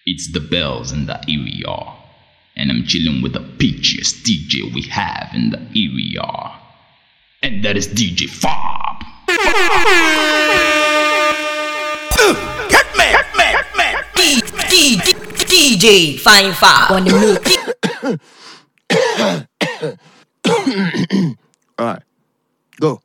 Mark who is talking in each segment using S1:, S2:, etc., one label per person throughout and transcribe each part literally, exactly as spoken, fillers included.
S1: It's the bells in the area, and I'm chilling with the peachiest D J we have in the area, and that is D J Fob.
S2: Get me, get me, get me. D, D, D, D J Fine Fob on the
S3: mix. All right, go.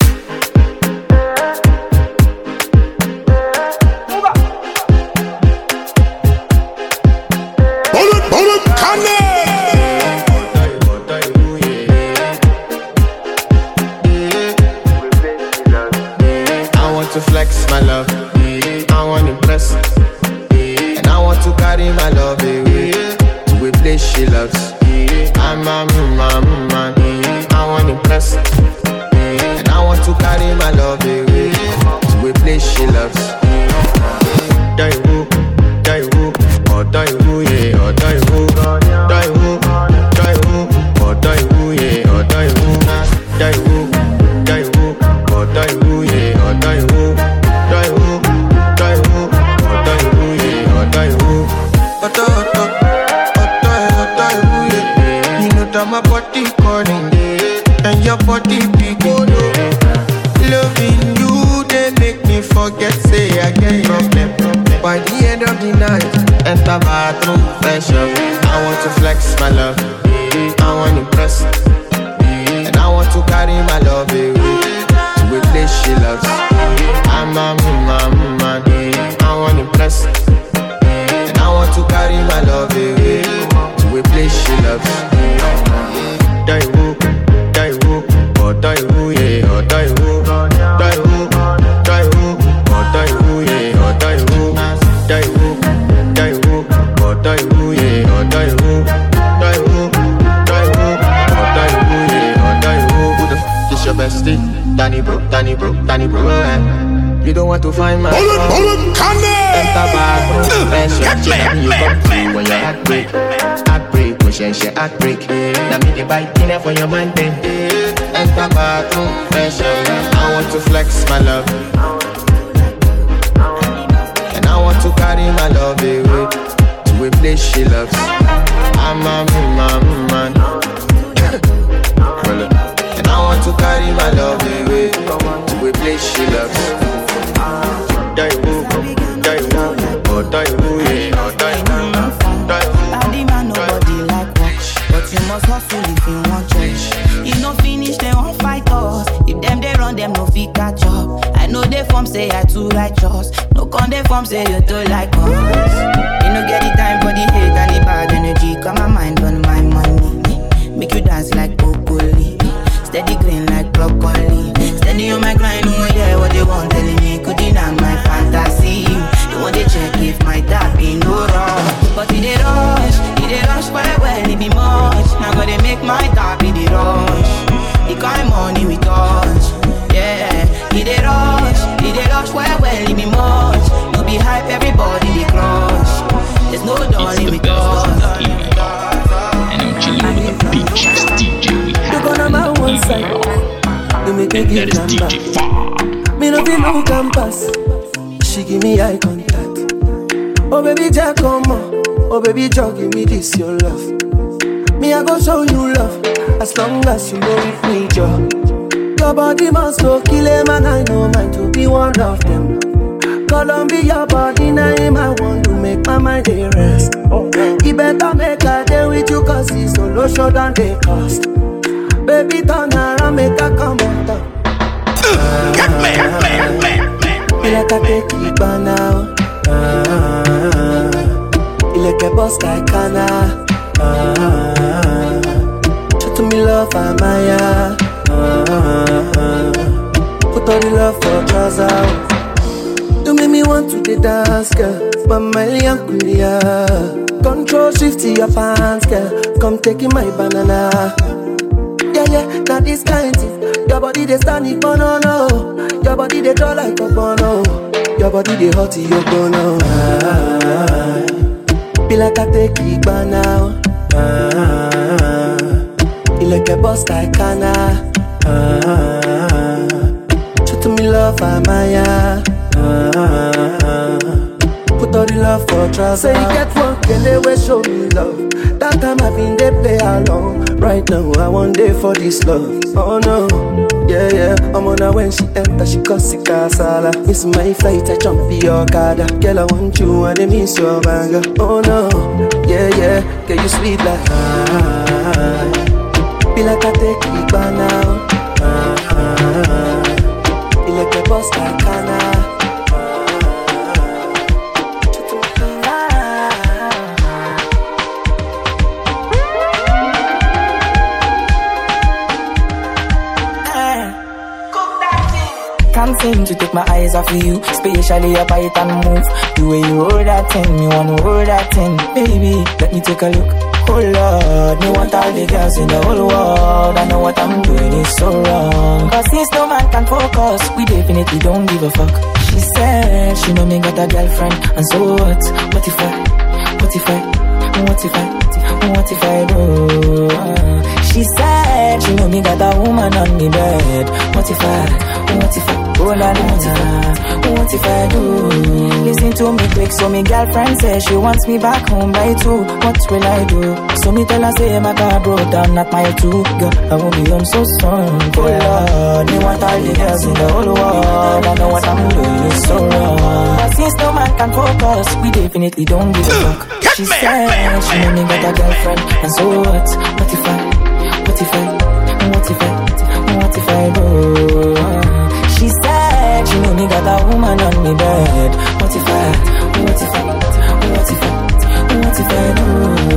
S4: To flex my love, I want to impress, and I want to carry my love away to a place she loves. I'm a man, man, I want to impress, and I want to carry my love away to a place she loves. Die who, die who, or die who, yeah, or die who, die who, die who, or die who, yeah, or die who, die who, die who, or die who, yeah, or die who. My body calling and your body beating. Loving you, they make me forget, say I get problem. By the end of the night, enter bathroom, fresh up. I want to flex my love, I want to impress, and I want to carry my love away to a place she loves. I'm a man, man, I want to impress, and I want to carry my love away to a place she loves. Die who, die who, or die who, yeah, or die who, die who, die who, or die who, yeah, or die who, die who, die who, or die who, yeah, or die who, die who, die who, or die who, yeah, or die who. Who the f*** is your bestie? Danny bro, Danny bro, Danny bro, eh? You don't want to find my
S3: bullet, bullet, come there!
S4: Enter bathroom, fresh up, chill, you come through when your heart break. Heartbreak, push and shit, heartbreak. Now me the bite dinner for your man then. Enter bathroom, fresh up. I want to flex my love, and I want to carry my love away to a place she loves. I'm a man, man. And I want to carry my love away to a place she loves. Die who, die who, or die who, yeah, or die who, die who.
S5: Body man, nobody like work, but you must hustle if you want change. If no finish, they won't fight us. If them they run, them no fit catch up. I know they form say I too righteous. No con they form say you too like us. You no get the time for the hate and the bad energy. Got my mind on my money. Make you dance like broccoli. Steady green like broccoli. Steady on my grind, no yeah what they want telling me. Could deny my fantasy. They want to check if my tap ain't no wrong. But it they rush, it they rush quite well, it be much. Now gotta make my tap in the rush. The kind money we touch, yeah. It they rush, it they rush quite well, it be much. No be hype, everybody they crush. There's no darling we touch.
S1: And I'm chilling with the peachiest D J we have in the area, and that is D J Fob.
S6: Me no feel no campus. She give me eye contact. Oh baby Jack, come on. Oh baby Jack, give me this your love. Me I go show you love, as long as you know with me, Joe. Your body must go kill him, and I know mine to be one of them. Columbia body name, I want to make my mind a rest. He better make a day with you, cause he's so low show than they cost. Baby turn around, make a come on top.
S2: Get me, get me, get me.
S6: Feel like I take it by now. Feel like a boss like Kana. Show to me love, I'm Maya. Put all the love for trousers. You make me want to the dance, girl. But my young Korea. Control shift to your pants, girl. Come taking my banana. Yeah, yeah, now this kind thing. Your body they stand it, but no, no. Your body they draw like a bono. Your body they hot, you go now. Ah, feel like I take it by now. Ah, feel like a boss like Kana. Ah, show to me love, I'm Maya. Ah, put all the love for trouble. Say you get one, can they will show me love? That time I been they play along. Right now I want day for this love. Oh no, yeah yeah. I'm on her when she enter, she cause it casala. Miss my flight, I jump the Okada. Girl, I want you and I miss your banger. Oh no, yeah yeah. Girl, you sweet like ah. Be like I take it by now. Ah, ah. Be like a boss like Kana.
S5: Can't seem to take my eyes off of you, especially up it and move. The way you roll that thing, me wanna roll that thing. Baby, let me take a look. Oh Lord, me want all the girls in the whole world. I know what I'm doing is so wrong. Cause since no man can focus, we definitely don't give a fuck. She said, she know me got a girlfriend. And so what? What if I? What if I? What if I? What if I do? She said, she know me got a woman on the bed. What if I? What if I? Oh la la, what if I do? Listen to me quick, so me girlfriend says she wants me back home by two. What will I do? So me tell her say my car broke down, not my two. Girl, I won't be home so soon. Oh Lord, me want all the girls in the whole world. I know what I'm doing is so wrong. But since no man can focus, we definitely don't give a fuck. She said she know me got a girlfriend, and so what? What if I? What if I? What if I? What if I do? She said she know me got a woman on me bed. What if I? What if I? What if I? What if I do?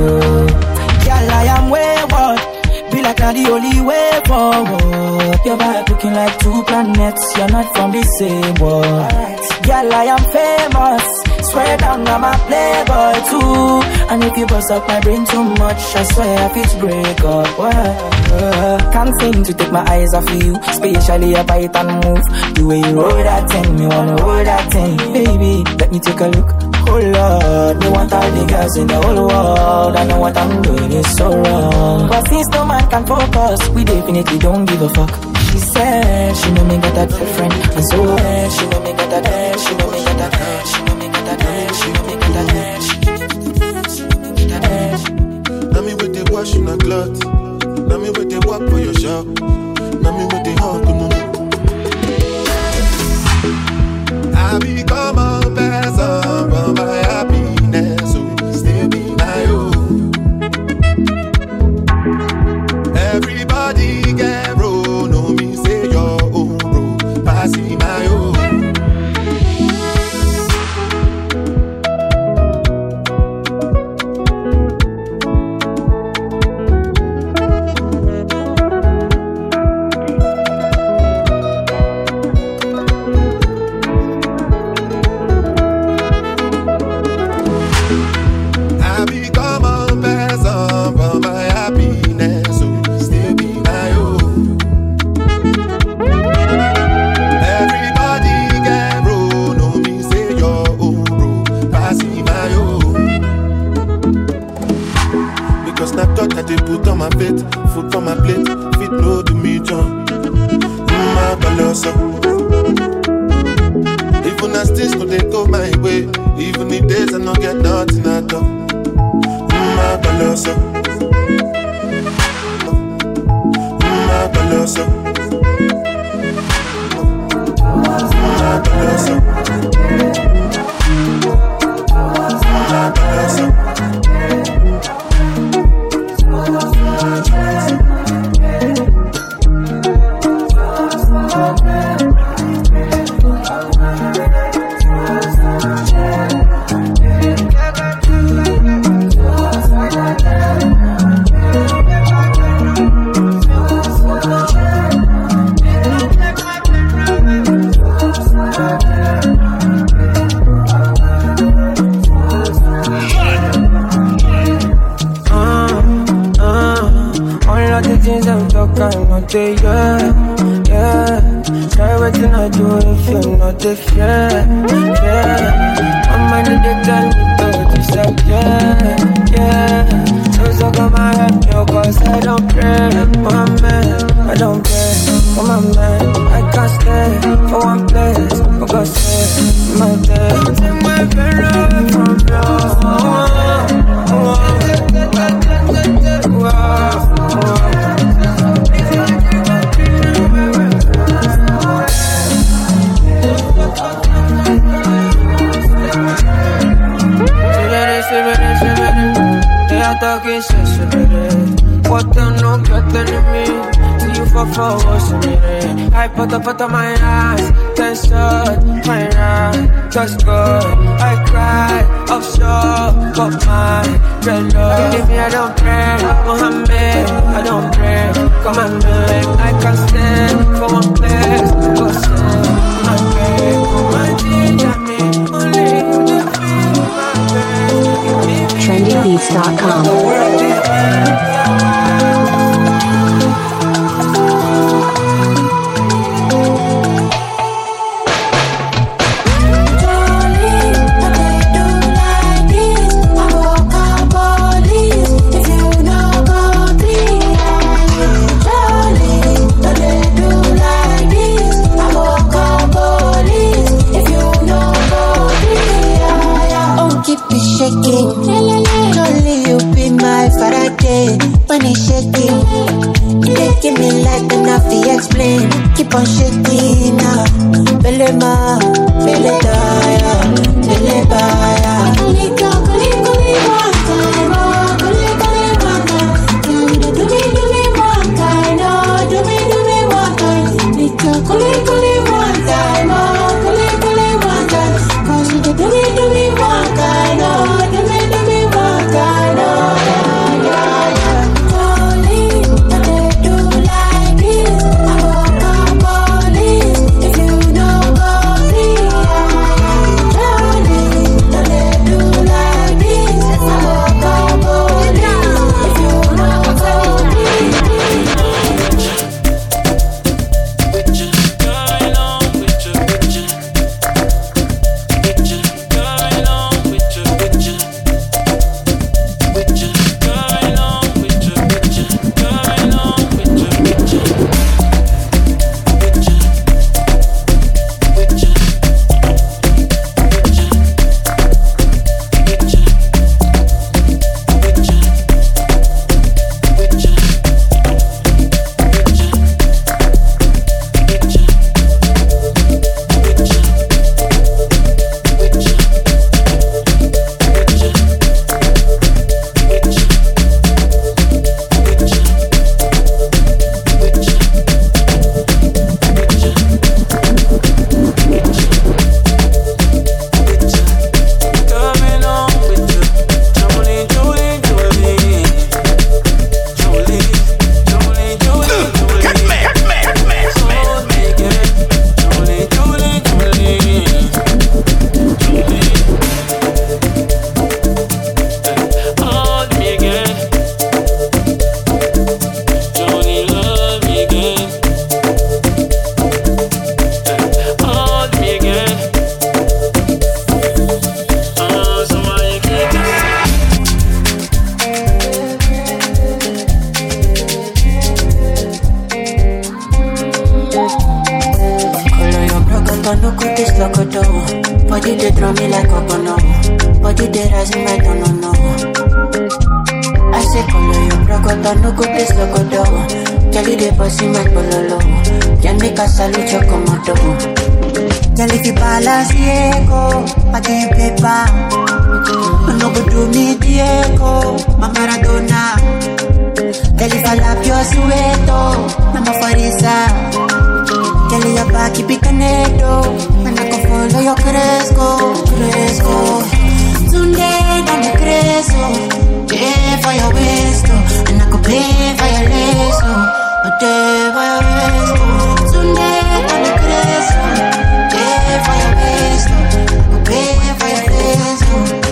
S5: Girl, I am wayward. Be like I'm the only way forward. Your back looking like two planets. You're not from the same world. Girl, I am famous. Swear down, I'm a playboy too. And if you bust up my brain too much, I swear if it's break up. Well, can't seem to take my eyes off of you, especially up it and move. The way you roll that thing, me wanna roll that thing. Baby, let me take a look. Oh Lord, me want all the girls in the whole world. I know what I'm doing is so wrong. But since no man can focus, we definitely don't give a fuck. She said she know me got a girlfriend, and so uh, she know me got a girl, she know me got a girl, she know me got a girl, she know me got a girl, she know me got a girl.
S7: Now me with the wash in a cloth, now me with the walk for your shop, now me with the hug, no no. I become a person for my happiness, so still be my own. Everybody get roll, no me say your own, bro, passing my own. Food on my plate, fit no to me, John. My baloso. Even as things no they go my way, even the days I no get nothing at all. My baloso. My baloso. My baloso. My baloso.
S6: Yeah, yeah. Try what you not do if you're not if yeah, yeah. My money they tell me to just like yeah, yeah. So so come and help me cause I don't pray, my man, I don't pray, for my man. I can't stay for one place, because stay my day. Don't take my pain away from
S8: severe, severe. Ella está que se severe. What the no get enemy. See you for forward, severe. I put up put on my eyes. Tension, my eyes. Just good. I cry, offshore, but my red love. Give me, I don't pray. Mohammed, I don't pray. Come and make. I can stand for one place. Go stand, my babe. My ginger me, only you can feel my babe.
S9: trendy beats dot com.
S10: Only you be my Faraday when it's shaking. They give me life and I feel explain. Keep on shaking now. Belema, Beletaya, Belebaya. Kulika, kulika, one time, oh, kulika, one time. Do me, do me one time, oh, do me, do me one time. Kulika, kulika, one time, oh, kulika, one time. Cause you do me, do me one time, oh. Body they draw me like a bono. Body they rise in my don't know. I say color your brocodo, no good this locodo. Jelly they bossy my pololo. Can make a salute your comodo. Jelly fi balance Diego, I can't paper. No go do me Diego, my Maradona. Jelly fa la pio sueto, mama farisa. Jelly your back keep it connected. And I can follow your cresco, cresco. Today down the cresco. Pay for your waist, and I could pay for your lace. A day for your waist. Today down the cresco. Pay for your waist, I could pay for your lace.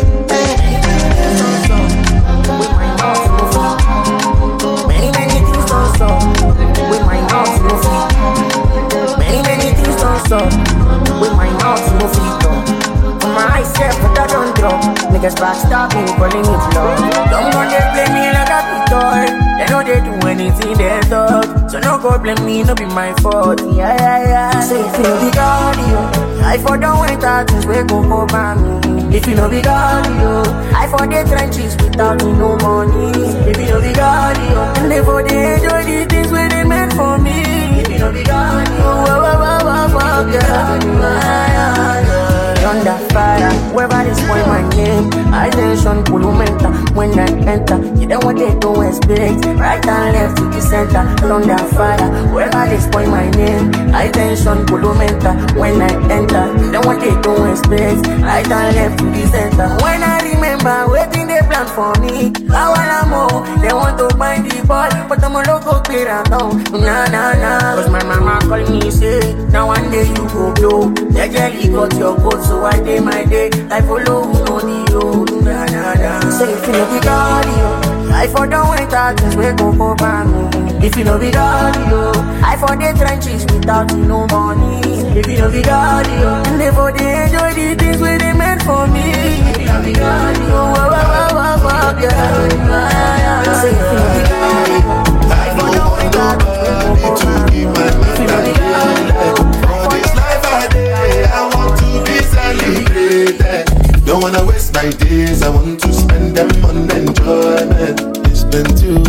S10: With my mouth moving, many many things don't stop. With my mouth moving, many many things don't stop. With my mouth moving, for my eyes set, but I don't drop. Niggas backstabbing, calling it love. Don't go they play me like a toy. They know they do anything they talk. So no go blame me, no be my fault. Yeah, yeah, yeah. Say if you no be God, yo, I for don't wait out things we go over me. If you no be God, yo, I for the trenches without me no money. If you no be God, yo, and they for they enjoy the things where they meant for me. If you no be God, yo, wow, wow, wow, wow, wow, yeah. Under fire.
S6: Whoever they spoil my name, I tension Pulumenta. When I enter, you know what they don't expect. Right and left to the center, thunder fire. Whoever they spoil my name, I tension Pulumenta. When I enter, you know what they don't expect. Right and left to the center. When I remember waiting they plan for me, I wanna more. They want to find the boy, but I'm a local clear and down. Nah nah nah, cause my mama call me say, now one day you go blow. They jelly got your coat, so I day my day. I follow who know the road. Nah nah nah. Say if you know be God, yo, I for don't wait out, just wait go for bang. If you know be God, yo, I for the trenches without no money. If you know be God, yo, and they for they enjoy the things where they meant for me. If you know be God, yo, wow wow wow wow, yeah. Say if you know be God, yo, I for don't wait out, just wait go for bang. If you know be God, yo,
S7: for this life I day, I want to be celebrated. Don't wanna waste my days, I want to spend them on enjoyment. It's been too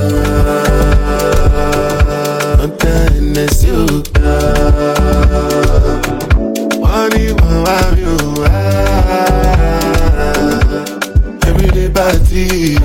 S7: long, not kindness you got. What do you want you are? Everyday party.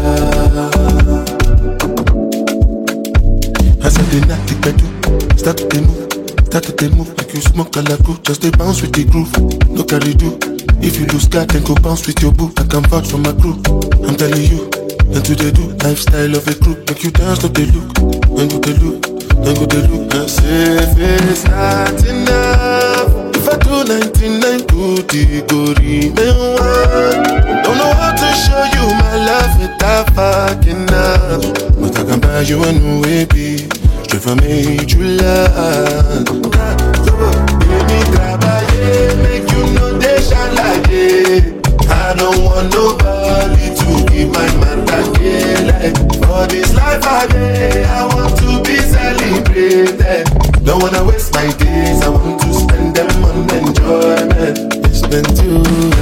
S7: I said the night the bedu, start to move, start to move like you smoke a la crew. Just they bounce with the groove, no carry do. If you lose God, then go bounce with your boo. I can vouch for my crew. I'm telling you, and to they do lifestyle of a crew. Make you dance, look they look, then go they look, then go they look. And say if it's not enough, if I do ninety-nine good, it go remain one. Don't know how to show you my love without fucking up, but I can buy you a new baby, straight from me, you love. Baby, trabaye, make you know they shine like it. I don't want nobody to give my man that like. For this life I day, I want to be celebrated. Don't wanna waste my days, I want to spend them on enjoyment. It's been too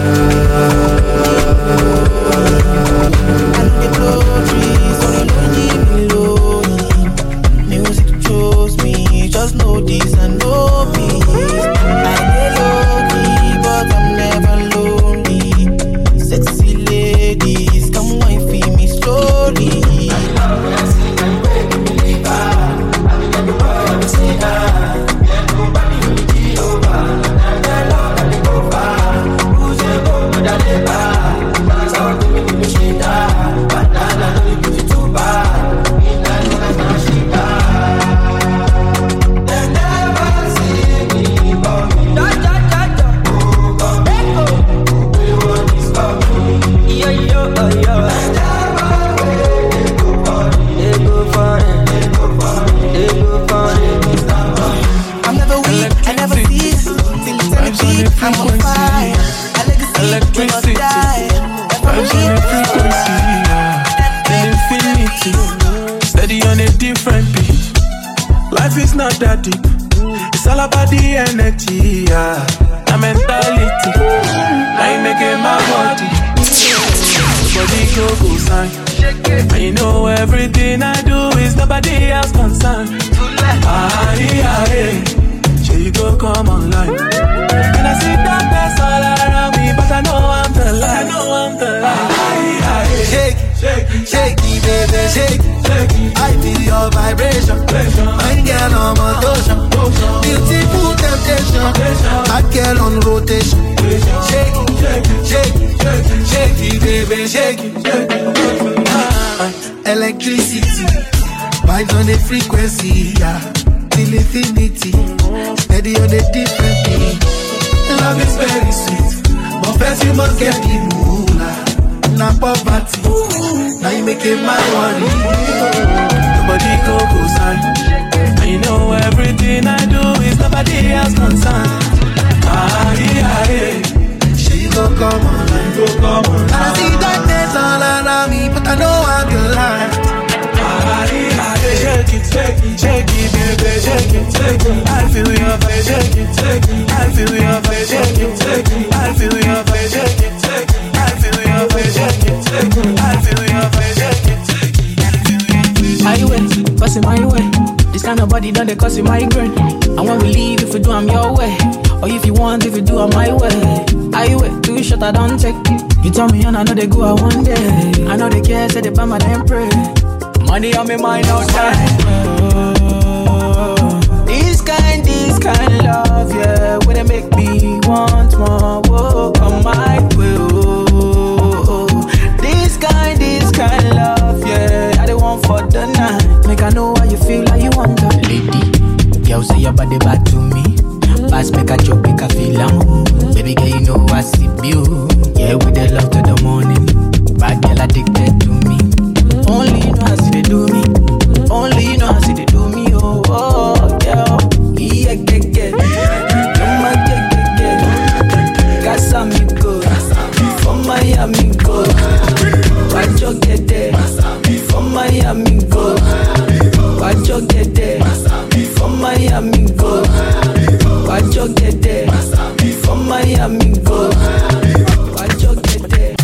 S7: long. Music chose me, just know this and know me. I'm never lonely. Sexy ladies, come wine for me slowly. I'm on fire, electricity, vibes on a frequency, yeah. Infinity, steady on a different beat. Life is not that deep, it's all about the energy, yeah. The mentality, I make it my body, body go go sign. I know everything I do is nobody else concerned. Ah, yeah, yeah. Sure you go come online. And I see darkness all around me, but I know I'm the light. I know I'm the light. Shake, shake, shake it, baby, shake it. I feel your vibration. My girl on motion, beautiful temptation. My girl on rotation. Shake it, shake it, shake it, baby, shake it. Electricity, vibes on the frequency, yeah. Till infinity, steady on the different beat. Love is very sweet, but first you must get the moolah. Not poverty, now you make it my worry. Nobody go go sign. I know everything I do is nobody else concerned. Ah yeah yeah, she go come on, go come on. I see darkness all around me, but I know I'm your light. Ah yeah yeah, shake it, shake it, shake it, baby, shake it, shake it. I feel your vibe, shake it, shake it. I feel your vibe, shake it, shake it. I feel your vibe, shake it, shake it. I feel your vibe, shake it, shake it. I feel your vibe, shake it, shake it.
S9: My way, cause in my way. This kind of body done they cause it migraine. And when we leave, if we do, I'm your way.
S8: Or if you want, if you do, I'm my way. I wait, too short, I don't take. You tell me on, I know they go out one day. I know they care, say they buy my damn pray. Money on me mind all time. Oh, this kind, this kind of love, yeah. When they make me want more, whoa, come my way. Oh, this kind, this kind of love, yeah. I don't want for the night. Make I know how you feel, like you want to. Lady, girl say your body bad to me. Pass make a joke, make a feel am. Baby girl, you know I see you. Yeah, with the love to the morning. Bad girl addicted to me. Only you know how see they do me. Only you know how see they do me. Oh, oh, yeah. Yeah, get, get. Come on, get, get, get. Casamigo. From Miami, go. Watch your get there. From Miami, go. Watch your get there. From Miami, go. Watch your get there. From Miami, go. Watch your get there.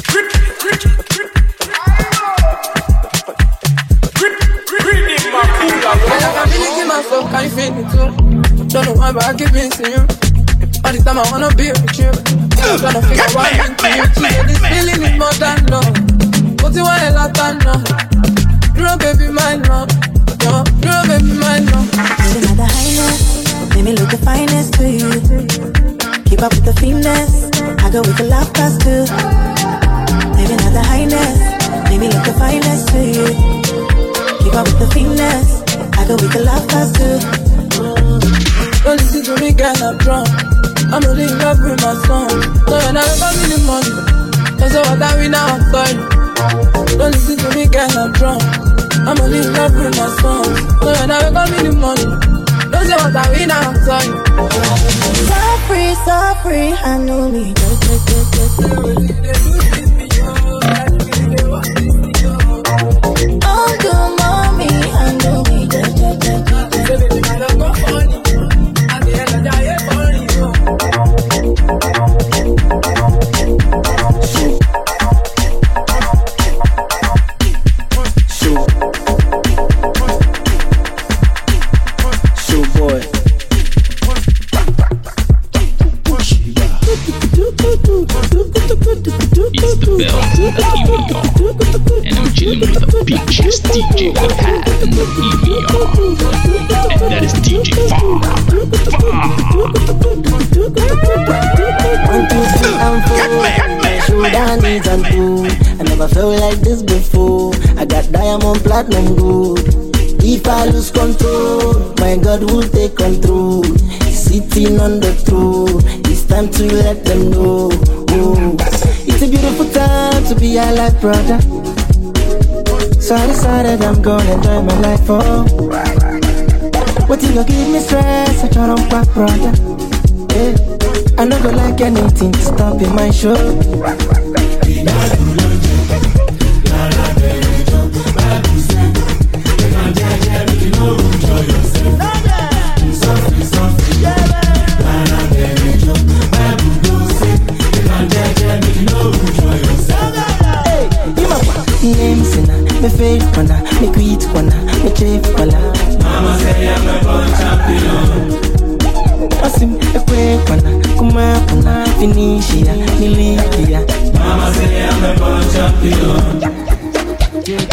S9: I'm feeling myself, can you feel it too? Don't know why, but I keep missing you. All the time I wanna be with you. I'm trying to figure out what I'm into you. She said this feeling is more than love. But you want a lot of love. Girl, baby, mine love. Girl, baby, mine love.
S11: Moving at the highness, let me look the finest to you. Keep up with the finesse, I go with the love past too. Moving at the highness, let me look the finest to you. Keep up with the finesse, I go with the love past too.
S9: Don't listen to me, girl, I'm drunk. I'm only in love with my song. So when I wake up in the morning, don't say what I win now, I'm sorry. Don't listen to me, girl, I'm drunk. I'm only in love with my song. So when I wake up in the morning, don't say what I win now, I'm sorry.
S11: So free, so free, I know me. Oh, good mommy, I know me.
S1: It's the bells in the E V R, and I'm chilling with the peachiest D J we have in the E V R, and that is D J Fab.
S6: One, two, three, and four. My shoulder needs and two. I never felt like this before. I got diamond, platinum, gold. If I lose control, my God will take control. He's sitting on the throne. It's time to let them know. Oh, it's a beautiful time to be alive, brother. So I decided I'm gonna enjoy my life. Oh, what you gonna give me stress? I try to back, brother. Yeah, I don't go like anything to stop in my show. Me faith corner, me quit corner, me chief corner. Mama say I'm a born champion. Asim ekwe corner, kuma corner, finishia, nilikia. Mama say I'm a born champion. Ge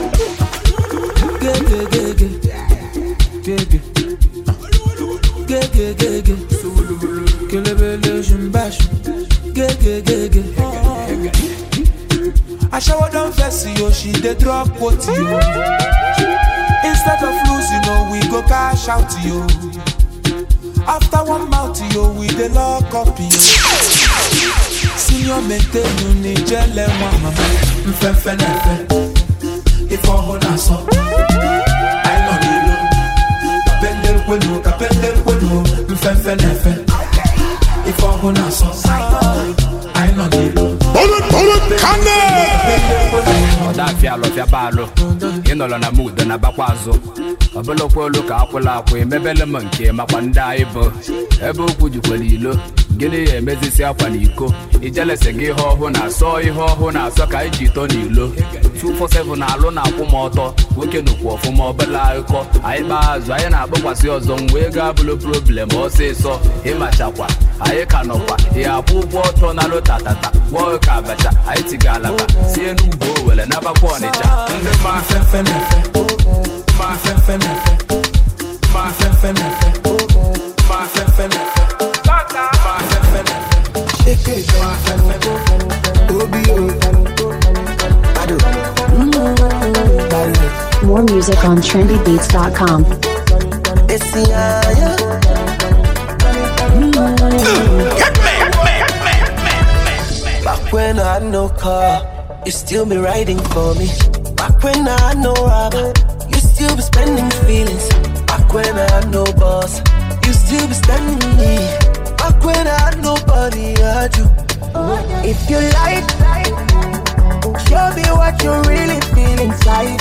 S6: ge ge ge, ge ge, ge ge ge ge. Kelebele jumbash, ge ge ge ge. I shower down Vessi, yo, she dey drop what to you. Instead of losing, oh, we go cash out to you. After one mouth, yo, we dey lock up you. Senior maintain you need jelle mama. Mfefe nefe, if I hold us up, I know you know. Kapendel kwenu, kapendel kwenu, mfefe nefe, if I hold us up, I know you know.
S3: Bullet, bullet, cannon!
S12: Odafia lofia balo, inolo na muda na bakwazo. Obolo kwolo ka akwula akwe mebele monke makwanda ibo. Ebe okwu jukwelilo, gini emezisi akwa n'iko. Ijelese gị ihe ọhụụ na asọ ihe ọhụụ na asọ ka iji to n'ilo. two four seven alụ na-akwụ m ọtọ nwoke nukwu ọfụma ọbụla akụkọ anyị gbaa azụ anyị na-agbakwasị ọzọ mgbe ego abụrụ problem ọsịsọ ịmachakwa anyị ka nọkwa ihe akwụ ụgwọ ọtọ na lụtatata gwọọ ka abacha anyị tiga alaba sie n'ugbo owere n'abakwa Ọnịcha ndị ma fefe mefe ma fefe mefe ma fefe mefe ma fefe mefe ma fefe mefe shake it ma fefe mefe obi o.
S13: More music on trendy beats dot com.
S6: Back when I had no car, you still be riding for me. Back when I had no rubber, you still be spending feelings. Back when I had no boss, you still be standing me. Back when I had nobody, I had you. If you like, show me what you really feel inside.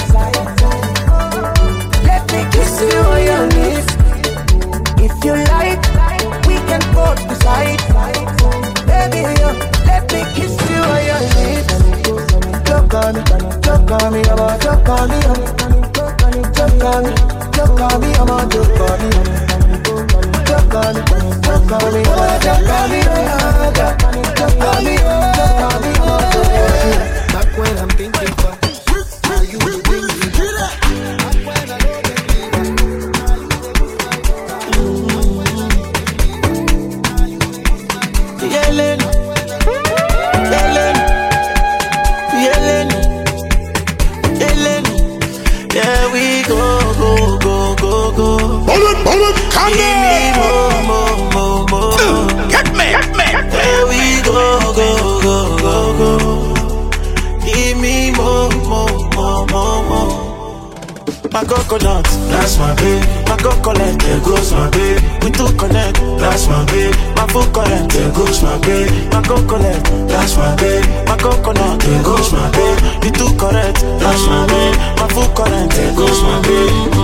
S6: Let me kiss you on your lips. If you like, we can go beside. Baby, let me kiss you on your lips. Look on me, look on me, I'm on, look on me, look on me, look on me, I'm on, look on me, look on me, look on me, look on me, look on me, look on me, look on me. Back when I'm thinking for how you would bring me back. Yellen, Yellen, Yellen, Yellen. Yeah, we go, go, go, go, go.
S3: Bullet, bullet, come
S6: on! More, more, more, more.
S3: Get me, get me.
S6: Yeah, we go, go, go, go, go. Give me more, more, more, more, more. My coconut, that's my babe. My coconut, there goes my babe. We two connect, that's my babe. My full current, there goes my babe. My coconut, that's my babe. My coconut, there goes my babe. We two correct, that's my babe. My full current, there goes my babe.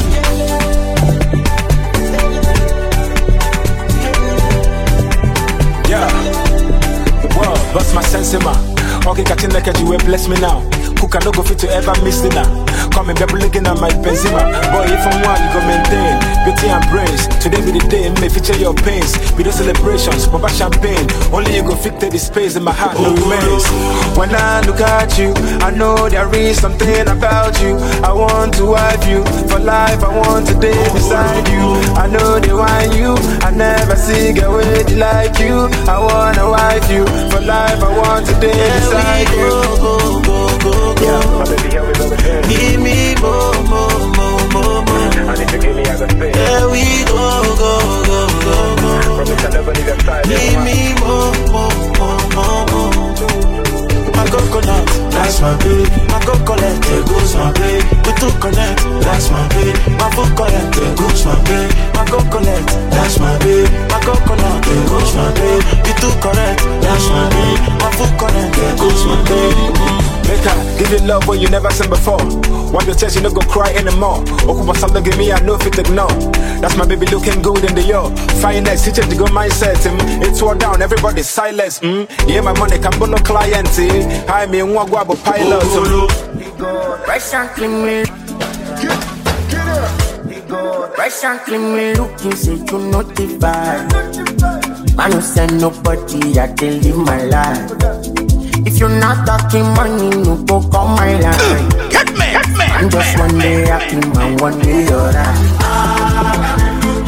S14: Yeah, whoa, bust my sense in my. Okay, catching like you will bless me now. Who can no go fit to ever miss dinner? Come and be looking at my Benzema. Boy, if I'm one, you go maintain beauty and brains. Today be the day, may feature your pains. Be the celebrations, pop champagne. Only you go fit the space in my heart, no remains. When I look at you, I know there is something about you. I want to have you for life. I want to stay beside you. I know they want you. I never see a way like you. I wanna wife you for life. I want to stay beside you.
S6: Go, go, go, go.
S14: Yeah, my baby, how we gonna say?
S6: Give me more, more, more, more, more.
S14: And if you give me, I can stay.
S6: Yeah, we go, go, go, go, go.
S14: Promise I never leave your side.
S6: Give me more, more, more, more, more. My coconut, that's my babe. My coconut, there goes my babe. We two connect, that's my babe. My full current, there goes my babe. My coconut, that's my babe. My coconut, there goes my babe. We two correct, that's my babe. My full current, there goes my babe.
S14: Make her give you love what you never seen before. Wipe your tears, you no go cry anymore. Okupa something give me, I know fit ignore. That's my baby looking good in the yo. Finest, he change the good mindset. Mm. It's all down, everybody silence. Mm. Yeah, my money can no client. Eh. Hi, me and one guabo pilot.
S15: Fresh and clean me. Fresh and clean me looking, say you notify. I don't send nobody, I can live my life. If you're not talking money, no go call my line.
S3: Get me, get me.
S15: I'm just one day happy, man, one day you're right.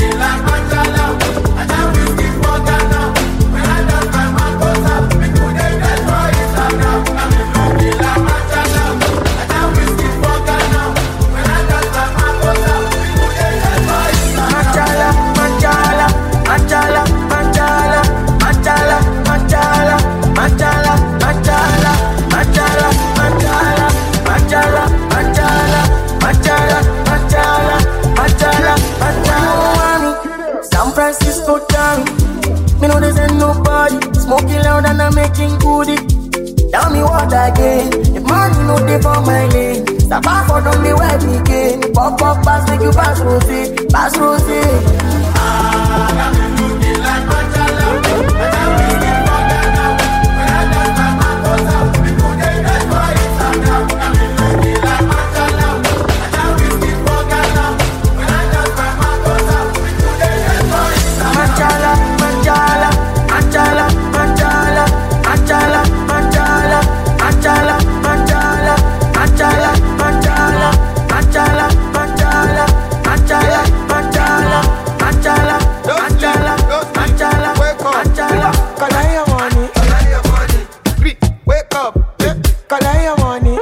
S6: Smoking loud and I'm making goodie. Tell me what again. If money no dey for my lane, stop off for don't be wet again. Pop up pass make you pass rosé, pass rosé. Ah, got me looking like Machala. And I'm looking for Ghana. When I dance my man goes up, we go get that for Instagram.
S4: money.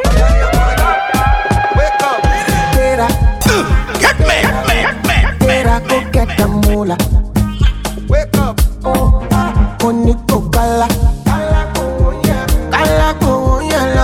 S4: Wake up. Better. Get me. Better go get the moolah. Wake up. Oh, money to gala. Gala go yellow.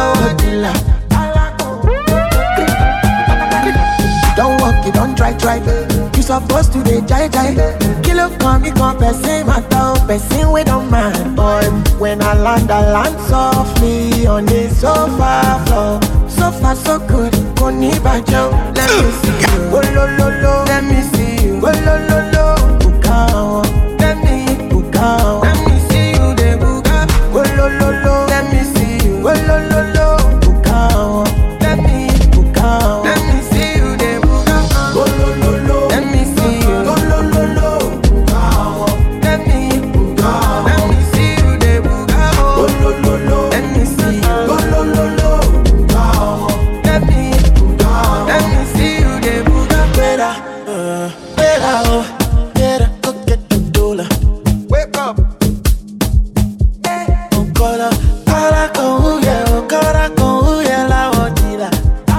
S4: Don't walk, you don't try, try. You supposed to be jai jai. Kilo come, me come, person matter, person we don't mind. Boy, when I land, I land softly on the sofa floor. So far, so good. Koni bajo, let me see you. Oh lo lo lo, let me see you. Oh lo lo lo, buka. Let me buka. Let me see you, de buka. Oh lo lo lo, let me see you. Oh lo lo lo, buka. Let me buka. Let me see you, de buka. Oh lo lo lo, let me see you. Oh lo lo lo, buka. Let me buka. Let me see you, de buka. Oh lo lo lo, let me see you. Oh lo lo lo, buka. Let me buka. Let me see you, de buka. Better, uh, better, oh, better go get the dollar. Wake up. Oh, cara, cara con huye, oh, cara con huye la botila.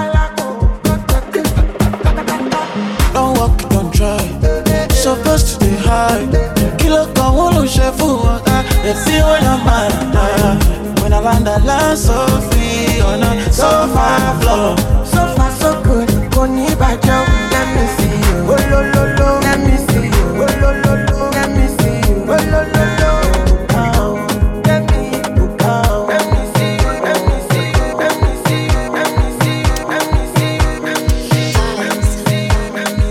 S4: Don't walk, don't try. Supposed to be high. Kilo con uno chef water. Let's see when I'm mad. When I land, I land so free on a sofa floor. So far, so good. Koni bajo, let me see you. Oh lo lo lo, let me see you. Oh lo lo lo, let me see you. Oh lo lo lo. Let me look out. Let me see you. Let me see you. Let me see you. Let me see you. Let me see you. Let me see you. Let me see you. Let me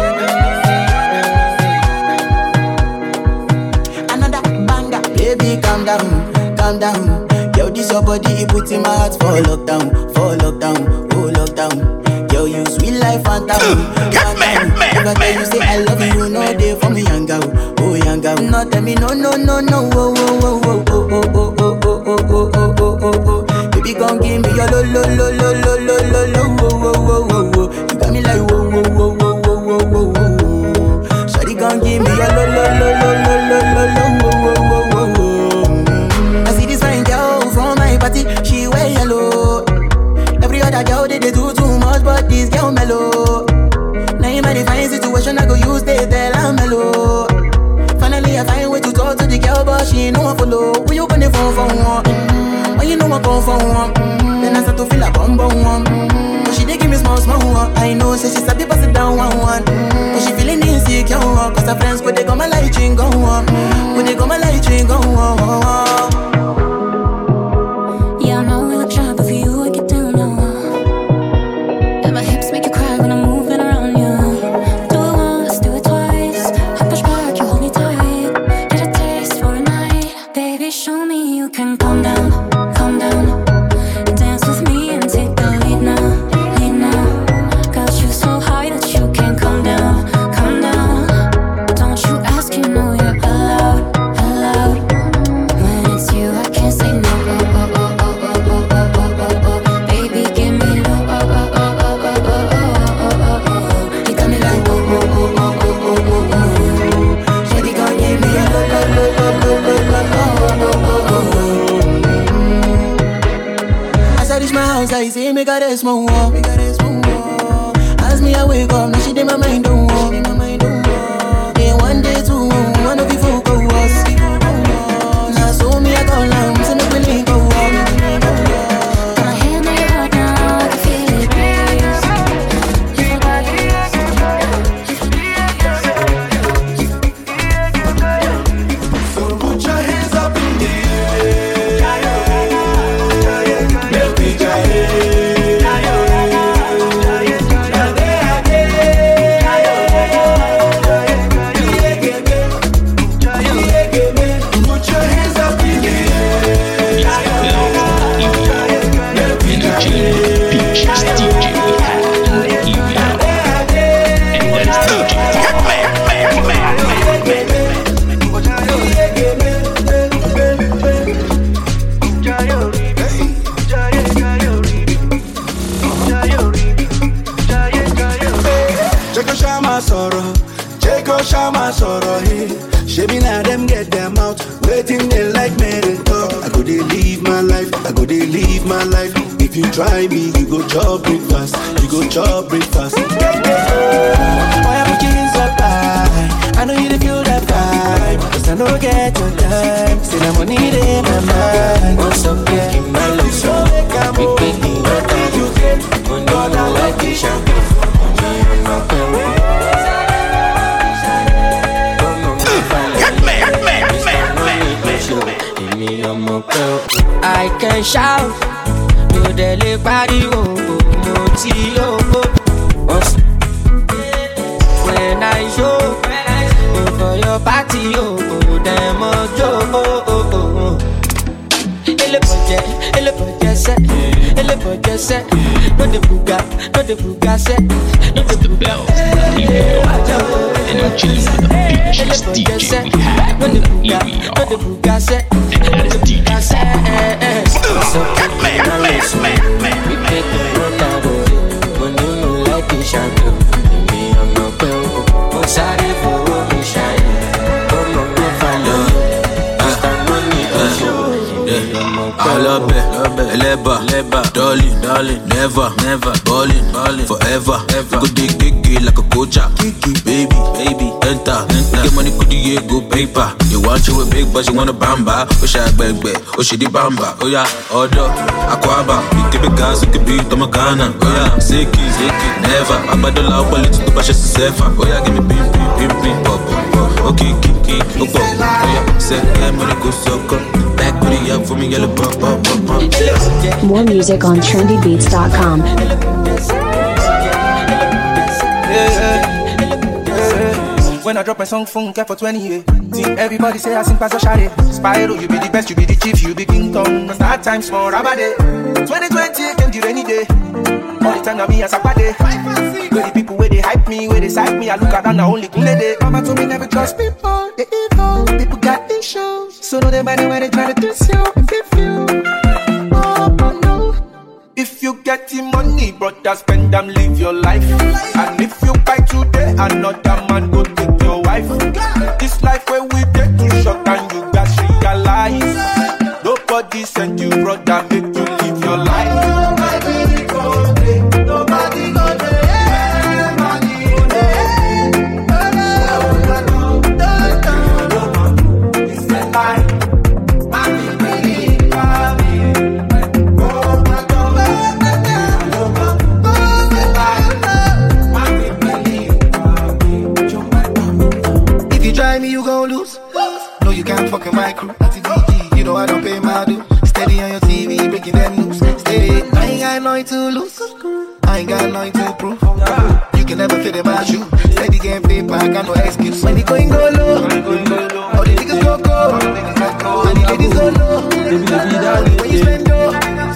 S4: see you. Another banger.
S16: Baby, calm down, calm down. Yo, this your body, it puts in my heart for lockdown, for lockdown, oh lockdown. Yo, you sweet life, phantom. Get me, if I tell you say I love you, you know they for me, young girl, oh young girl. No, tell me no, no, no, no, oh, oh, oh, oh, oh, oh, oh, oh, oh, oh, oh, oh, oh, oh, oh. Baby, come give me your lo, lo, lo, lo, lo, lo, lo, lo, oh, oh, oh, oh, oh. You got me like whoa, whoa, whoa, whoa, whoa, whoa, whoa, whoa. Shawty, come give me your lo, lo, lo, lo, lo, lo, lo, lo, oh, oh, oh, oh, oh. I see this fine girl from my party, she wear yellow. Every other girl they, they do too much, but this girl mellow. Now in my divine situation, I go use they tell I'm mellow. Finally I find way to talk to the girl, but she ain't no one follow. Who you gonna phone for one? Mm-hmm. When you know I come for one, mm-hmm. Then I start to feel like bum bum one. Mm-hmm. But she dey give me small small one. I know, say she sabi pass it down one one. Mm-hmm. But she feeling insecure, cause her friends could they come and light drink go on. Could they come and light drink go on.
S17: Yeah, I know we look shy, but for you I get down low. And my hips make you cry when I'm moving around you. Do it once, do it twice. I push back, you hold me tight. Get a taste for a night. Baby, show me you can calm down, calm down. Dance with me and take the lead now, lead now. Got you so high that you can't calm down, calm down. Don't you ask, you know you're allowed, allowed. When it's you, I can't say no.
S16: I say make her rest more, make her rest more. As me I wake up, now she dey my mind don't walk. Day one, day two, one of you focus. Now so me I call am, say make we link up.
S17: Got my hand on your heart now, I can feel it race. You forgot your
S3: So put your hands up in the air. Make me try. Put your hands up in the air.
S6: try me, you go chop breakfast, you go chop breakfast.
S16: Why I'm killing so bad? I know you feel that vibe, cause I know get your time. See the money in my mind. What's up, yeah, in my life, so we can be nothing you get. Money on like the champagne, money on my pen. I can shout, you dele party oh, moti oh. When I show, for your party oh, them oh. Ele boje, ele boje se, ele boje se. No de buga, no de buga se, no de buga.
S1: And I'm chilling with the bitches D J we have in the E V R. And that is D J Fab.
S16: So get me, get me, get me. We take the road out of it. When you know like it, shadow. Me, I'm not well. I'm sorry for what we shine. Come on, go find love. Just that money, that's you.
S18: I love it, leba, leba, darling, darling, never, never, ballin', ballin', forever, ever. Go dig, dig, dig like a coacha, kiki, baby, baby, enter, enter. Get money, could you go paper? You want you a big, but you want a bamba. Wish I beg, beg, oh she di bamba. Oh yeah, order, aquaba, we keep it gas, we keep it, Tomakana. Oh yeah, sicky, sicky, never. I'm by the loud, but it's too much, it's safer. Oh yeah, give me pim, pim, pim, pim, pop, pop. Okay, kiki, go, go. Oh yeah, say, get money, go, so go. Back with it up for me, yellow pop, pop, pop, pop.
S13: More music on trendy beats dot com.
S19: When I drop my song, phone care for twenty years. Everybody say I sing past a shade. Spyro, you be the best, you be the chief, you be King Kong. Cause that time's for Rabade. twenty twenty came the rainy day. All the time now me as a party. Where the people where they hype me, where they side me, I look around now only cool day. Mama told me never trust people, they evil. People got issues, so know they money when they try to diss you. If you, oh, oh no. If you get the money, brother, spend them, live your life. And if you buy today, another man go take your wife. This life where we get too short and you guys realize nobody send you, brother, make you live your life. Nobody go there, nobody go there. Me, you gon' lose. No, you can't fuck with my crew. That's a D G, you know I don't pay my due. Steady on your T V, breaking them news. Steady, I ain't got nothing to lose. I ain't got nothing to prove. You can never fit in my shoe. Steady game paper, I got no excuse. When the going go low, all the niggas go go, and the ladies go low. When you spend low,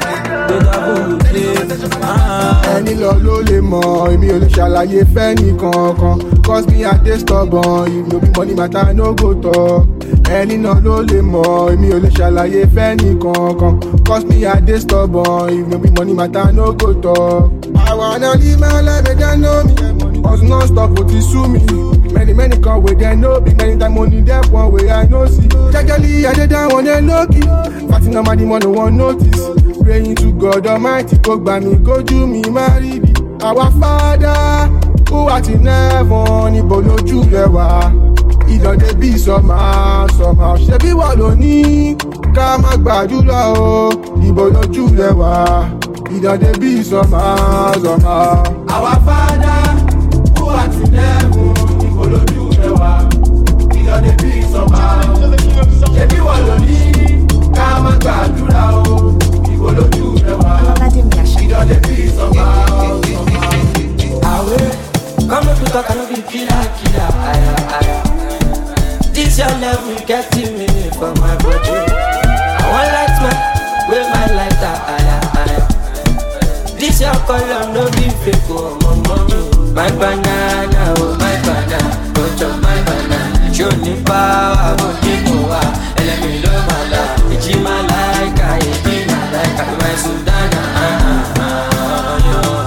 S20: ẹni lọ ló lè mọ̀, èmi ò lè ṣàlàyé fẹ́ni kankan. Cause me I dey stubborn, if no be money matter no go talk. Ẹni náà ló lè mọ̀, èmi ò lè ṣàlàyé fẹ́ni kankan. Cause me I dey stubborn, if no be money matter no go talk. I wanna live my life and they know me. Cause non-stop what is sue me. Many, many come where they know me. Many time money there one way I know see. Jagally I dey down on the low key. Fighting on my demon no one notice. Praying to God Almighty, go by me, go do me, marry me. Our Father, who art in heaven, ibo lójú rẹ wá. Ìdọ̀dẹ̀ bí somehow, somehow. Ṣebí wọ́n ló ní ká má gbàdúrà o. Ibo lójú rẹ wá. Ìdọ̀dẹ̀ bí somehow, somehow.
S19: Our Father, who art in heaven, ibo lójú rẹ wá. Ìdọ̀dẹ̀ bí somehow. Ṣebí wọ́n ló ní ká má gbàdúrà o. Ibo lójú rẹ wá. Ìdọ̀dẹ̀ bí somehow, somehow.
S16: Come up with a kind of killer, killer, aya, aya. This your level getting me for my body. I want light man, with my lighter, aya, aya. This your color, no be fake, oh, my mommy. My banana, oh, my banana, touch of my banana. Show me power, go take over, and let me know my life. It's in my like, I it's my like, I'm my Sudana, ah, ah, ah,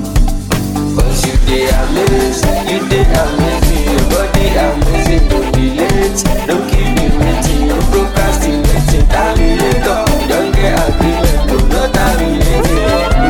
S16: they amazing, you they amazing, your body amazing, don't be late, don't keep me waiting, no procrastinating, terminator, you don't get agreement, no, not terminating,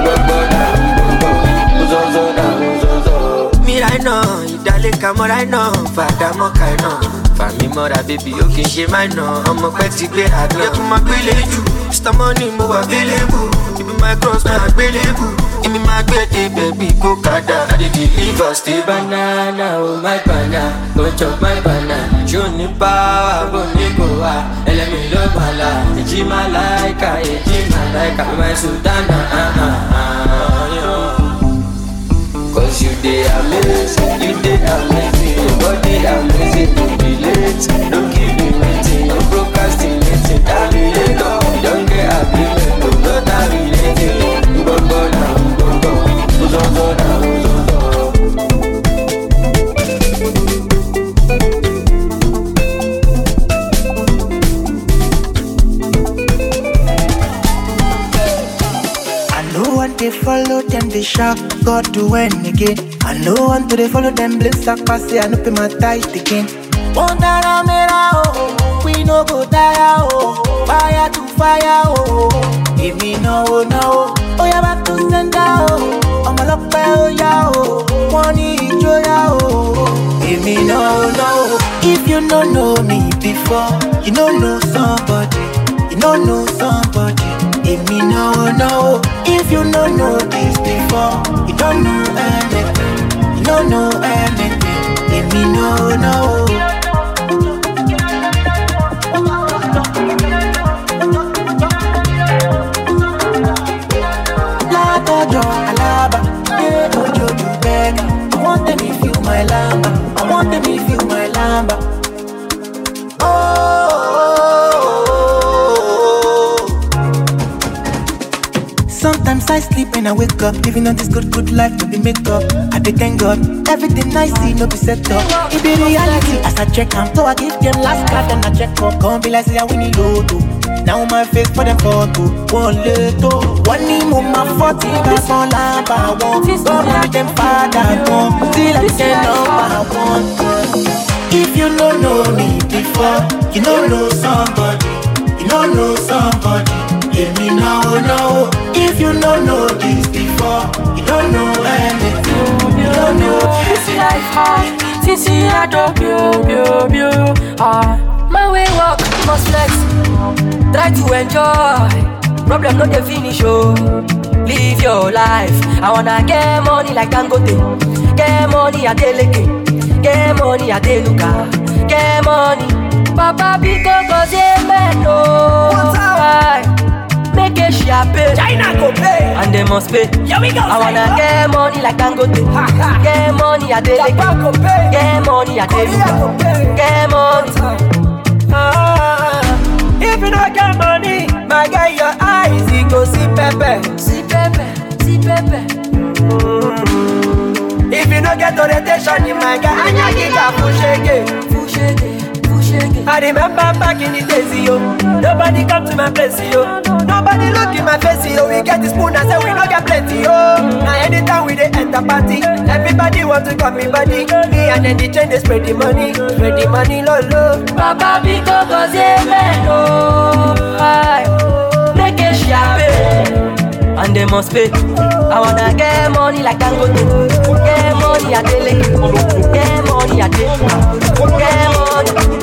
S21: I'm alright now, Father, I'm okay now. Family mother, baby, you can share my no. I'm a petty great heart, you come my village. Mister Money, move available. You be my cross, my available. Give me my baby, baby, go kada. I did deliver, stay banana, oh my banana. Go chop my banana. Show me power, go nipoa. Let me love my life. It's my like, it's my like, my sultana. Ah ah ah, yo. Cause you dey amazing, you dey amazing. Your body amazing, don't be late. Don't keep me waiting, no procrastinating. Down the later, you don't get agreement. Don't go down relating. You go go down, you go go. You don't go down, you don't go.
S22: They follow them, they shock, God do when again. I know want to they follow them, bliss like passy, I know pay my ties again. One time oh, we no go die, oh, fire to fire, oh. Give me no, no, oh, yeah, back to send out, oh, I'm a lock by, oh, yeah, oh, money, joy, oh. Give me no, no, if you don't know me before, you don't know somebody, you don't know somebody. If me no, no, if you don't know this before, you don't know anything, you don't know anything. If me no, no. La dojo alaba, yeah dojo do beg. I want them to feel my lamba, I want them to feel my lamba. Oh. Sometimes I sleep and I wake up, living on this good, good life to be make up. I dey thank God, everything I see no be set up. It be reality as I check am, so I give them last card and I check up. Come be like say I win it loto. Now my face for them photo, one little, one name my forty, that's all I'm about. Go with them father, one, till I say number one. If you don't know me before, you don't know somebody, you don't know somebody. Give me now, no. If you don't know this before, you don't know anything. You don't know
S23: this life hard. Since you had a bio, bio, bio. Ah, my way walk, must flex. Try to enjoy. Problem not the finish, oh. Live your life. I wanna get money like Dangote. Get money at Deleke. Get money at Deluca. Get money. Papa Pico goes amen, no. What's up? Make a share pay. China go pay. And they must pay. Here we go. I wanna get money like Dangote. Get money at Deleke. Get money at Deluca. Get money. Ah, if you don't get money, my guy, your eyes, you go see Pepe. See Pepe, see Pepe. Mm-hmm. If you don't get orientation, you my guy, Anya Giga, Fushege. Fushege. I remember back in the days, yo. Nobody come to my place, yo. Nobody look in my face, yo. We get the spoon and say we don't get plenty, yo. Now anytime we dey enter party, everybody want to come in body. Me and then the chain they spread the money, spread the money, low low. Papa Pico goes amen, oh. Make a share and they must pay. I wanna get money like Dangote. Get money at Deleke. Get money at Deleke. Get money.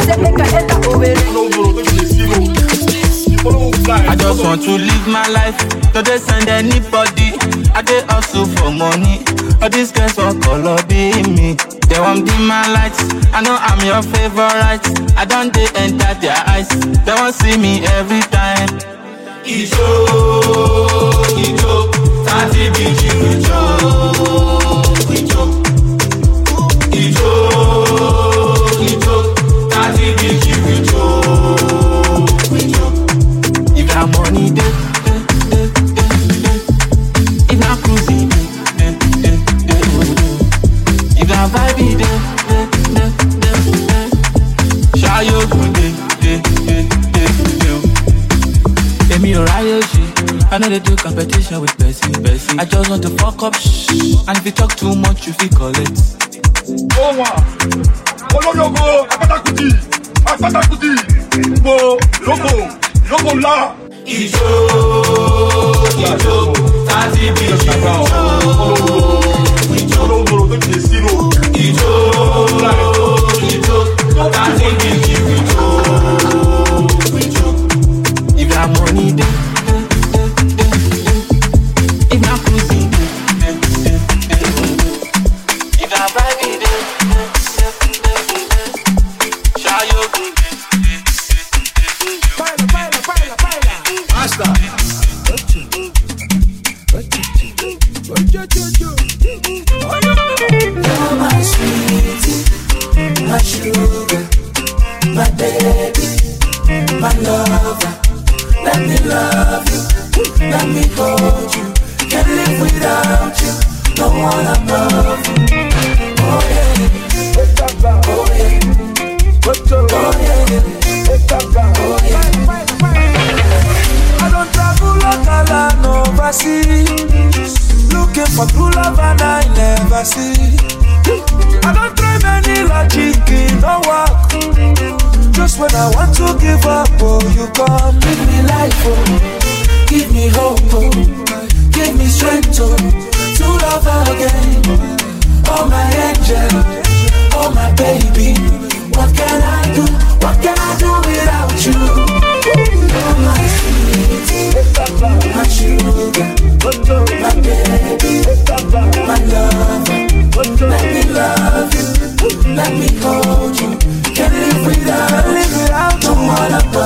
S24: I just want to live my life, don't they send anybody. I dey hustle for money, all these girls want color be me. They want dim my lights, I know I'm your favorite. I don't they enter their eyes, they want see me every time. Ijo, Ijo, thirty B G, Ijo, Ijo, Ijo, Ijo, thirty B G, Ijo, Ijo. If that money dey, dey, dey, dey, dey. If that cruising dey, dey, dey, dey. If that vibe dey, dey, dey, dey, dey. Shayo go dey, dey, dey, dey, dey. Emi o ráyè ṣe, I know they do competition with Bessie, Bessie. I just want to fuck up, shh. And if you talk too much, you feel collect.
S25: Oh wow, Olóyògo, Apátákùtì, Apátákùtì, Mo, Logo, Logo la.
S24: Ijo, Ijo, thirty B G, Ijo, Ijo, Ijo, Ijo.
S22: You're my sweetie, my sugar, my baby, my lover. Let me love you, let me hold you. Can't live without you, don't wanna love you. Oh yeah, oh yeah, oh yeah, oh yeah. I don't travel like a land overseas, looking for true love and I never see. I don't try many logic in no work. Just when I want to give up, oh, you come. Give me life, oh, give me hope, oh, give me strength, oh, to love again. Oh my angel, oh my baby, what can I do? What can I do without you? Oh my sweetie, my sugar, my baby, my lover. Let me love you, let me hold you. Can't live without, live without, don't wanna go.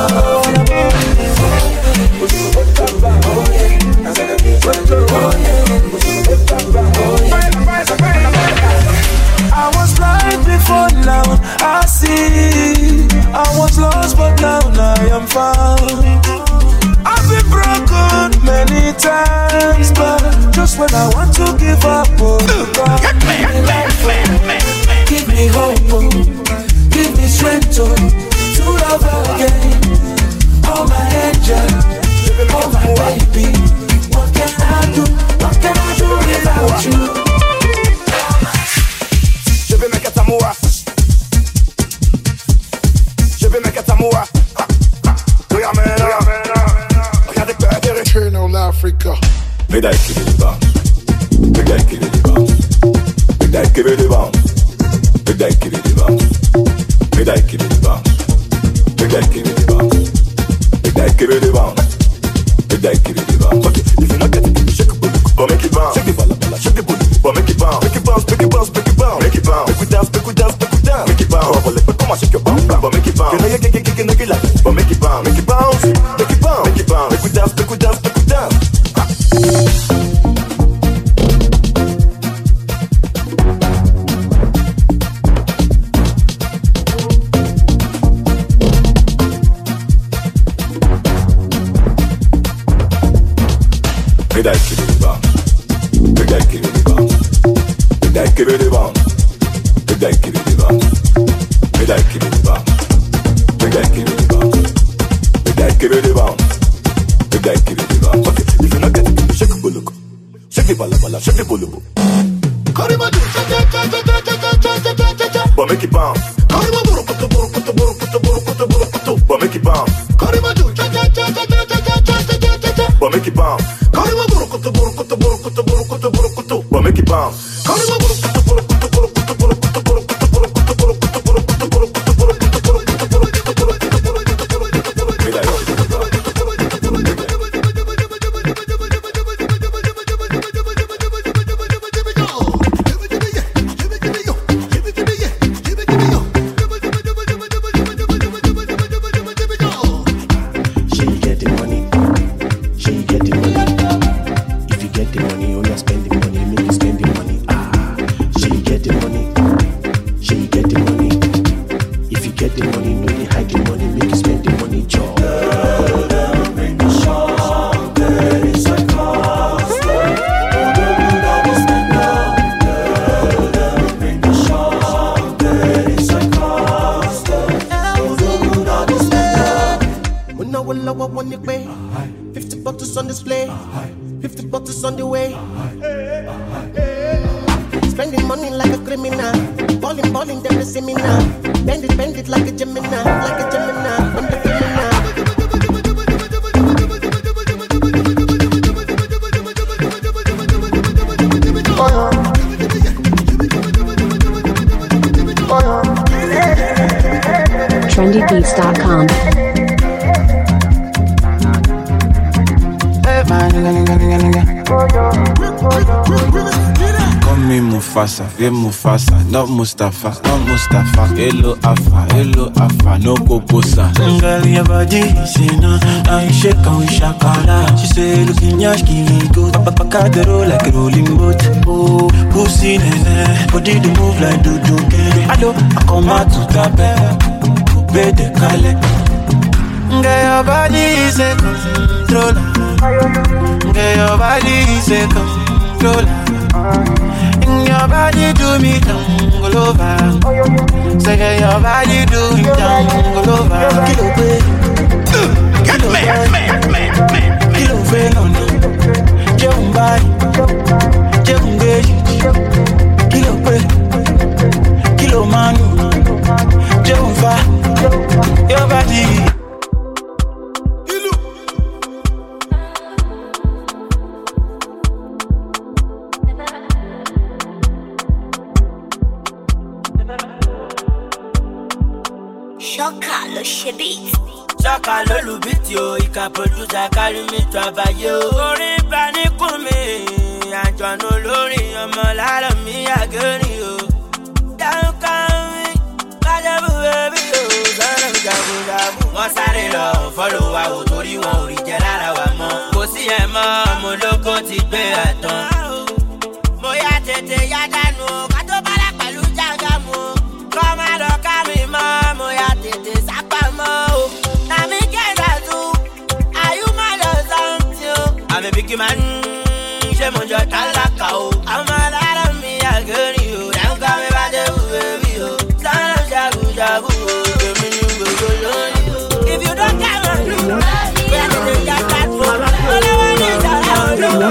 S22: I was blind before, now I see. I was lost, but now I am found. I've been broken many times, but just when I want to give up, oh, God, give me life, oh, give me hope, oh, give me strength, oh, to love again. Oh my angel, oh my baby, what can I do? What can I do without you?
S25: Je vais mettre ta moua. Je vais mettre ta moua.
S20: Eternal Africa.
S25: Make that give it the bounce. Make that give it the bounce. Make that give it the bounce. Make that give it the bounce. Make that give it the bounce. Make that give it the bounce. Make that give it the bounce. Make that give it the bounce. Okay, if you not get it, shake it, but make it bounce. Shake it, bala bala, shake it, but make it bounce. Make it bounce, make it bounce, make it bounce. Make it bounce. Make it dance, make it dance, make it dance. Make it bounce. But let me come and shake your bounce, but make it bounce. Can I get get get get get like? But make it bounce, make it bounce, make it bounce, make it bounce. Make it dance, make it dance, make it dance. Make that give it the bounce. Make that give it the bounce. Make that give it the bounce. Make that give it the bounce. Make that give it the bounce. Make that give it the bounce. Make that give it the bounce. Make that give it the bounce. Okay, if you not get it, shake it, look. Shake it, bala bala, shake it, bulubu. Karibadu, cha cha cha cha cha cha cha cha cha cha. But make it bounce. Karibadu, burukutu burukutu burukutu burukutu burukutu. But make it bounce. Karibadu, cha cha cha cha cha cha cha cha cha cha. But make it bounce. Karibadu, burukutu burukutu burukutu burukutu burukutu. But make it bounce. Karibadu, burukutu burukutu burukutu burukutu burukutu burukutu burukutu burukutu burukutu burukutu burukutu burukutu
S22: fifty bottles on display, fifty bottles on the way. Spending money like a criminal, balling, balling, them they see me now. Bend it, bend it like a Gemini, like a Gemini, I'm the criminal.
S13: trendy beats dot com.
S14: call me Mufasa, yeah Mufasa, not Mustafa, not Mustafa. Hello Alpha, hello Alpha, no Kokosa.
S24: Girl, your body is in a, I shake and we shakala. She say, looking yashki, go papa the roll like a rolling boat. Oh, pussy nene, body to move like do do get. Hello, I come out to tape, be the kale. Girl, your body is a controller. Girl, your body is a controller. In your body do me tangle over. Say girl, your body do me tangle over. Kilo pe, kilo pe, kilo pe no no. Je un body, je un beji. Kilo pe, kilo manu. Je un fa, your body.
S2: Shoka lo ṣe beat.
S5: Shoka lo lu beat yo, ika producer carry me travailler o. Orin bá ní kún mi, àjọ̀nù lórí ọmọ lára mi àgẹ́rì o. Dáhùn káwí, kájọ́bù bẹ́bí o, sọ́nà jagunjagun. Wọ́n sáré lọ follow wa o, torí wọn ò rí jẹ lára wa mọ́. Kò sí ẹ̀ mọ́, ọmọ ológo ti gbé àtàn. Mo yá tètè yá dànù, ká tó bára pẹ̀lú jágàmù. Kọ́ máa lọ ká mi mọ́, mo yá tètè sápá mọ́ o. Nàmi kẹ́ńdà tún, àyùmọ̀ lọ sọ́ǹtì o. Àmì bíkí máa ń ṣe mo jọ tálákà o. Àwọn alára mi àgẹ́rì o. Dáhùn ká mi bá dé wù bébí o. Sọ́nà jagunjagun o. Èmi ni gbogbo lónìí o. If you don't get my blue, we are the just that for. Olówó ní ìsọ̀rọ̀ olówó.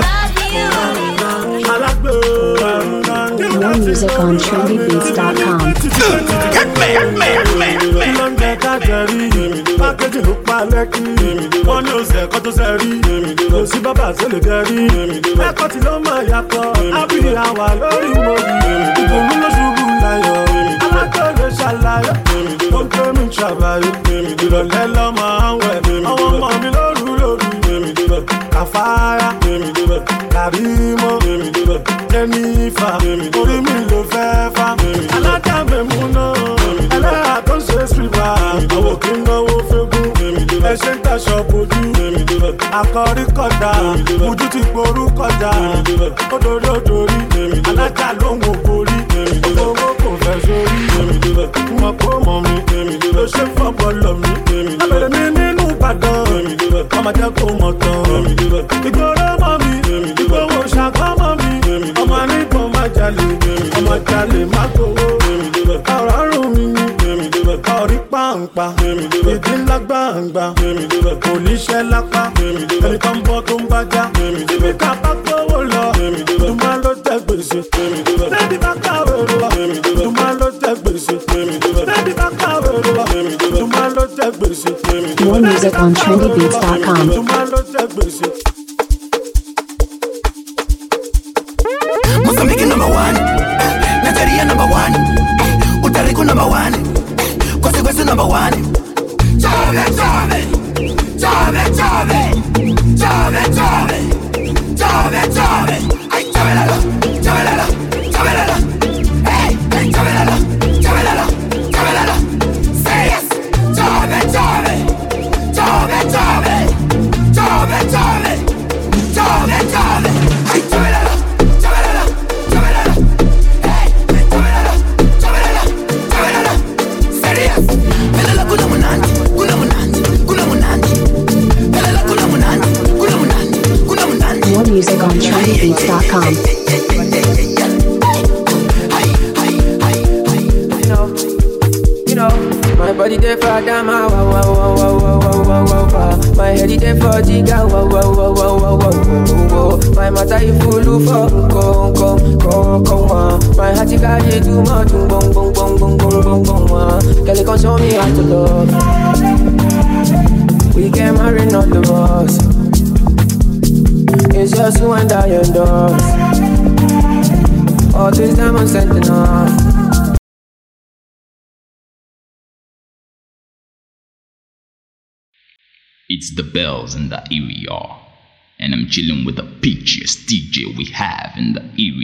S13: More music on trendy beats dot com.
S24: Get me, me, me, me. Pákéjì ló pa lẹ́kì. Wọ́n ní oṣù ẹ̀kọ́ tó ṣe rí. Kò sí bàbá tó lè gẹ̀rí. Ẹ̀kọ́ tí ló máa yàtọ̀. Ábí àwà lórí mòbí. Ìdùnnú ló ṣubú láyọ̀. Alákọ̀ lè ṣàlàyé. Ó ń tó mi ṣàbàyè. Ìrọ̀lẹ́ lọ máa ń wẹ̀. Àwọn ọmọ mi lóru lóru. Kàfáyà. Kàrímọ́. Jẹ́nífà. Orí mi ló fẹ́ fà. Alájà mẹ́mú náà. Ẹlẹ́yà tó ṣe sípà. Àwọn kí ń náwó fẹ́gùn. Ẹ ṣe ń taṣọ bojú. Akọrí kọjá. Ojú ti gború kọjá. Odori odori. Alájà ló ń wò borí. Owó kò fẹ́ sórí. Wọ́n kó mọ̀ mi. Ló ṣe fọ́pọ̀ lọ mi. Abẹ̀rẹ̀ mi nínú Ìbàdàn. Ọmọ jẹ́ kó mọ̀ tán. Ìgboro mọ̀ mi. Ìgbowó ṣàkọ́ mọ̀ mi. Ọmọ nígbọ̀n má jalè. Ọmọ jalè má gbowó. Ọ̀rọ̀ rùn mi ni. Ọ̀rí pàǹpà. Ìdí ńlá gbàǹgbà. Oníṣẹ́ lápá. Ẹni tó ń bọ́ tó ń bájá. Ibi ká bá gbówó lọ. Tùmọ̀ ló jẹ gbèsè. Bébí bá kàwé lọ. Tùmọ̀ ló jẹ gbèsè. Bébí bá kàwé lọ. Tùmọ̀ ló jẹ gbèsè.
S13: More music on trendy beats dot com.
S24: Tùmọ̀ ló jẹ gbèsè.
S7: Mozambique number one, Nigeria number one, Puerto Rico number one, Costa Rica number one. Chove, chove, chove, chove, chove, chove, chove, chove. Ay, chove la la, chove la la, chove la la. Hey, hey, chove la la, chove la la, chove la la. Say yes, chove, chove, chove, chove, chove, chove, chove, chove. Ay, chove la la.
S13: More music on trendy beats dot com.
S23: You know, my body there for Adama, wow, wow, wow, wow, wow, wow, wow, wow. My head there for Jiga, wow, wow, wow, wow, wow, wow, wow. My mata you full for go, go, go, go, wow. My heart you got you too much, boom, boom, boom, boom, boom, boom, boom, wow. Girl, you can show me how to love. We get married, not divorce. It's just you and I endorse. All this time I'm sending off.
S1: It's the bells in the area, and I'm chilling with the peachiest D J we have in the area.